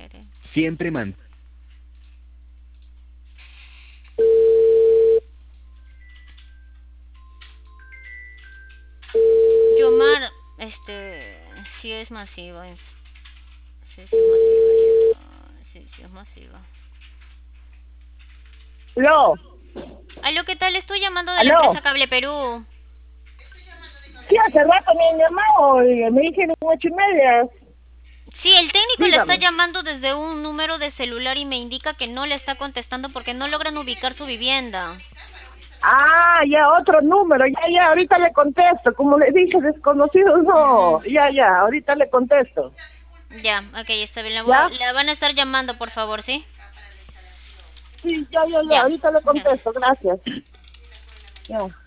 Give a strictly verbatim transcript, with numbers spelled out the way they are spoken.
quiere. Siempre man. Yomar, este, sí es masiva. Sí, sí es masiva. Ya. Sí, sí es masiva. Aló, Aló, ¿qué tal? Estoy llamando de la aló. empresa Cable Perú. Sí, hace rato me han llamado y me dijeron ocho y media. Sí, el técnico le está Dígame. llamando desde un número de celular y me indica que no le está contestando porque no logran ubicar su vivienda. Ah, ya, otro número. Ya, ya, ahorita le contesto. Como le dije, desconocidos no. Ujú. Ya, ya, ahorita le contesto. Ya, ok, está bien. La, voy- ¿Ya? la van a estar llamando, por favor, ¿sí? Sí, ya, ya, ya, Ya, ahorita le ya. contesto. Gracias. Ya.